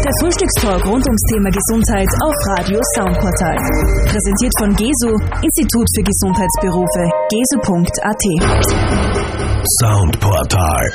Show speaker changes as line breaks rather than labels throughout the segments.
Der Frühstückstalk rund ums Thema Gesundheit auf Radio Soundportal. Präsentiert von GESU, Institut für Gesundheitsberufe, gesu.at.
Soundportal.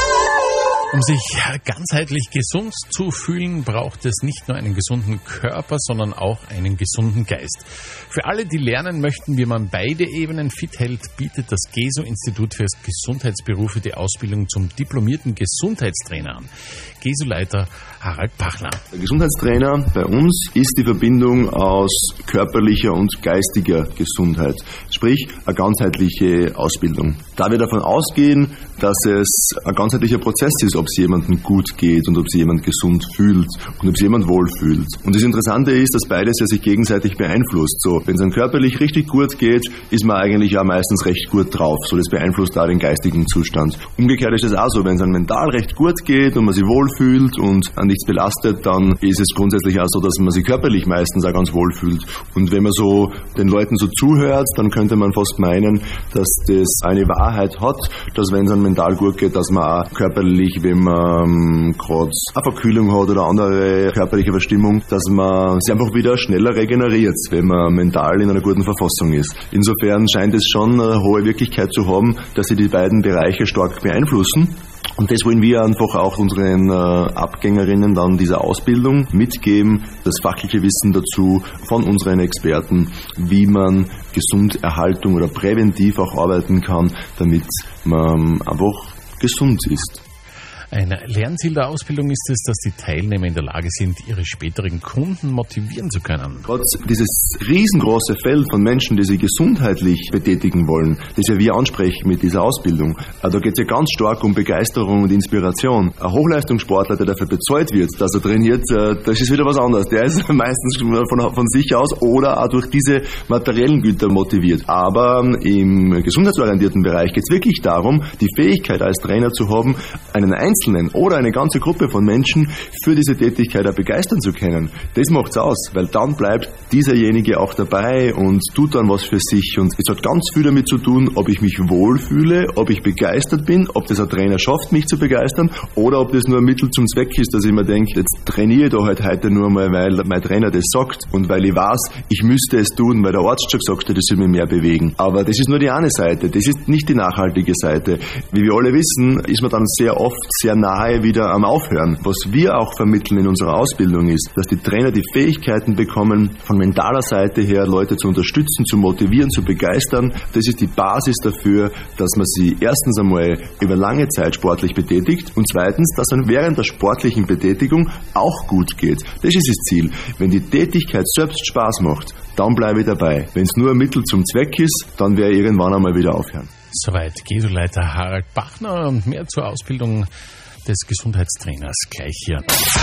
Um sich ganzheitlich gesund zu fühlen, braucht es nicht nur einen gesunden Körper, sondern auch einen gesunden Geist. Für alle, die lernen möchten, wie man beide Ebenen fit hält, bietet das GESU-Institut für Gesundheitsberufe die Ausbildung zum diplomierten Gesundheitstrainer an. GESU-Leiter Harald Pachner.
Der Gesundheitstrainer bei uns ist die Verbindung aus körperlicher und geistiger Gesundheit, sprich eine ganzheitliche Ausbildung. Da wir davon ausgehen, dass es ein ganzheitlicher Prozess ist, ob es jemandem gut geht und ob sich jemand gesund fühlt und ob sich jemand wohlfühlt. Und das Interessante ist, dass beides ja sich gegenseitig beeinflusst. So, wenn es einem körperlich richtig gut geht, ist man eigentlich auch meistens recht gut drauf. So, das beeinflusst auch den geistigen Zustand. Umgekehrt ist es auch so, wenn es einem mental recht gut geht und man sich wohlfühlt und an nichts belastet, dann ist es grundsätzlich auch so, dass man sich körperlich meistens auch ganz wohlfühlt. Und wenn man so den Leuten so zuhört, dann könnte man fast meinen, dass das eine Wahrheit hat, dass wenn es einem mental gut geht, dass man auch körperlich, wenn man gerade eine Verkühlung hat oder andere körperliche Verstimmung, dass man sich einfach wieder schneller regeneriert, wenn man mental in einer guten Verfassung ist. Insofern scheint es schon eine hohe Wirklichkeit zu haben, dass sie die beiden Bereiche stark beeinflussen. Und das wollen wir einfach auch unseren Abgängerinnen dann dieser Ausbildung mitgeben, das fachliche Wissen dazu von unseren Experten, wie man Gesunderhaltung oder präventiv auch arbeiten kann, damit man einfach gesund ist.
Ein Lernziel der Ausbildung ist es, dass die Teilnehmer in der Lage sind, ihre späteren Kunden motivieren zu können.
Trotz dieses riesengroße Feld von Menschen, die sich gesundheitlich betätigen wollen, das ja wir ansprechen mit dieser Ausbildung, da geht es ja ganz stark um Begeisterung und Inspiration. Ein Hochleistungssportler, der dafür bezahlt wird, dass er trainiert, das ist wieder was anderes. Der ist meistens von sich aus oder auch durch diese materiellen Güter motiviert. Aber im gesundheitsorientierten Bereich geht es wirklich darum, die Fähigkeit als Trainer zu haben, einen Einzelnen oder eine ganze Gruppe von Menschen für diese Tätigkeit auch begeistern zu können. Das macht's aus, weil dann bleibt dieserjenige auch dabei und tut dann was für sich. Und es hat ganz viel damit zu tun, ob ich mich wohlfühle, ob ich begeistert bin, ob das ein Trainer schafft, mich zu begeistern, oder ob das nur ein Mittel zum Zweck ist, dass ich mir denke, jetzt trainiere ich da halt heute nur mal, weil mein Trainer das sagt und weil ich weiß, ich müsste es tun, weil der Arzt schon gesagt hat, das soll mich mehr bewegen. Aber das ist nur die eine Seite, das ist nicht die nachhaltige Seite. Wie wir alle wissen, ist man dann sehr oft sehr nahe wieder am Aufhören. Was wir auch vermitteln in unserer Ausbildung ist, dass die Trainer die Fähigkeiten bekommen, von mentaler Seite her Leute zu unterstützen, zu motivieren, zu begeistern. Das ist die Basis dafür, dass man sie erstens einmal über lange Zeit sportlich betätigt und zweitens, dass dann während der sportlichen Betätigung auch gut geht. Das ist das Ziel. Wenn die Tätigkeit selbst Spaß macht, dann bleibe ich dabei. Wenn es nur ein Mittel zum Zweck ist, dann werde ich irgendwann einmal wieder aufhören.
Soweit GESU-Leiter Harald Pachner und mehr zur Ausbildung des Gesundheitstrainers gleich hier.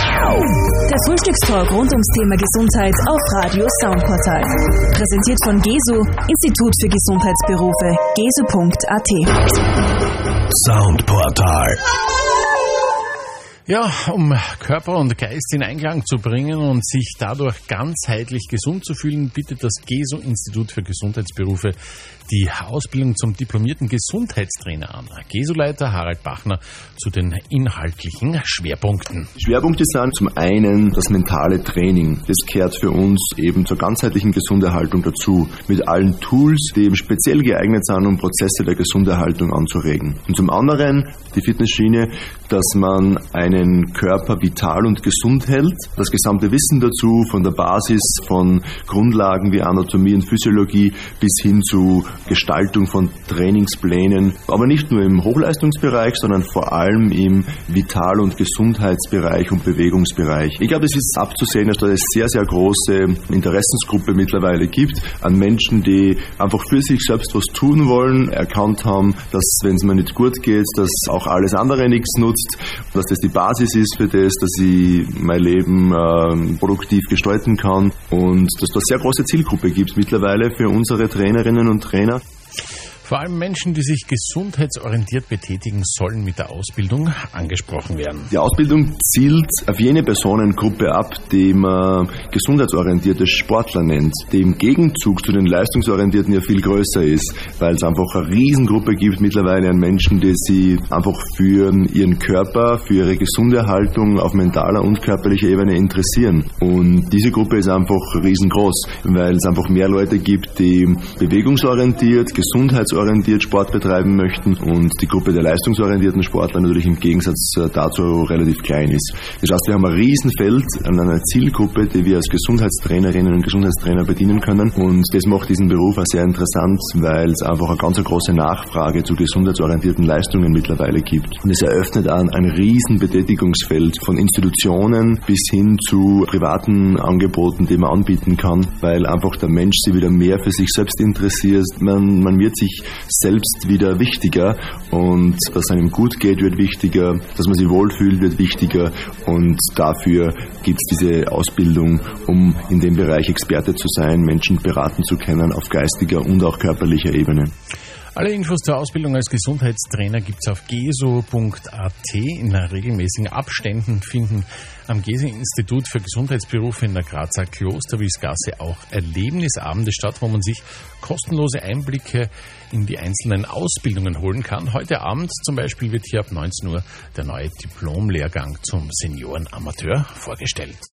Der Frühstückstalk rund ums Thema Gesundheit auf Radio Soundportal. Präsentiert von GESU, Institut für Gesundheitsberufe, gesu.at.
Soundportal.
Ja, um Körper und Geist in Einklang zu bringen und sich dadurch ganzheitlich gesund zu fühlen, bietet das GESU-Institut für Gesundheitsberufe die Ausbildung zum diplomierten Gesundheitstrainer an. GESU-Leiter Harald Pachner zu den inhaltlichen Schwerpunkten.
Die Schwerpunkte sind zum einen das mentale Training. Das gehört für uns eben zur ganzheitlichen Gesunderhaltung dazu, mit allen Tools, die eben speziell geeignet sind, um Prozesse der Gesunderhaltung anzuregen. Und zum anderen die Fitnessschiene, dass man einen Körper vital und gesund hält. Das gesamte Wissen dazu, von der Basis von Grundlagen wie Anatomie und Physiologie bis hin zu Gestaltung von Trainingsplänen, aber nicht nur im Hochleistungsbereich, sondern vor allem im Vital- und Gesundheitsbereich und Bewegungsbereich. Ich glaube, es ist abzusehen, dass da eine sehr, sehr große Interessensgruppe mittlerweile gibt an Menschen, die einfach für sich selbst was tun wollen, erkannt haben, dass, wenn es mir nicht gut geht, dass auch alles andere nichts nutzt, dass das die Basis ist für das, dass ich mein Leben produktiv gestalten kann und dass es da eine sehr große Zielgruppe gibt mittlerweile für unsere Trainerinnen und Trainer.
Vor allem Menschen, die sich gesundheitsorientiert betätigen, sollen mit der Ausbildung angesprochen werden.
Die Ausbildung zielt auf jene Personengruppe ab, die man gesundheitsorientierte Sportler nennt, die im Gegenzug zu den leistungsorientierten ja viel größer ist, weil es einfach eine Riesengruppe gibt mittlerweile an Menschen, die sich einfach für ihren Körper, für ihre gesunde Haltung auf mentaler und körperlicher Ebene interessieren. Und diese Gruppe ist einfach riesengroß, weil es einfach mehr Leute gibt, die bewegungsorientiert, gesundheitsorientiert Sport betreiben möchten und die Gruppe der leistungsorientierten Sportler natürlich im Gegensatz dazu relativ klein ist. Das heißt, wir haben ein Riesenfeld an einer Zielgruppe, die wir als Gesundheitstrainerinnen und Gesundheitstrainer bedienen können, und das macht diesen Beruf auch sehr interessant, weil es einfach eine ganz große Nachfrage zu gesundheitsorientierten Leistungen mittlerweile gibt. Und es eröffnet ein riesen Betätigungsfeld von Institutionen bis hin zu privaten Angeboten, die man anbieten kann, weil einfach der Mensch sich wieder mehr für sich selbst interessiert. Man wird sich selbst wieder wichtiger, und dass es einem gut geht, wird wichtiger, dass man sich wohlfühlt, wird wichtiger, und dafür gibt es diese Ausbildung, um in dem Bereich Experte zu sein, Menschen beraten zu können auf geistiger und auch körperlicher Ebene.
Alle Infos zur Ausbildung als Gesundheitstrainer gibt's auf geso.at. In regelmäßigen Abständen finden am Gese-Institut für Gesundheitsberufe in der Grazer Klosterwiesgasse auch Erlebnisabende statt, wo man sich kostenlose Einblicke in die einzelnen Ausbildungen holen kann. Heute Abend zum Beispiel wird hier ab 19 Uhr der neue Diplomlehrgang zum Seniorenamateur vorgestellt.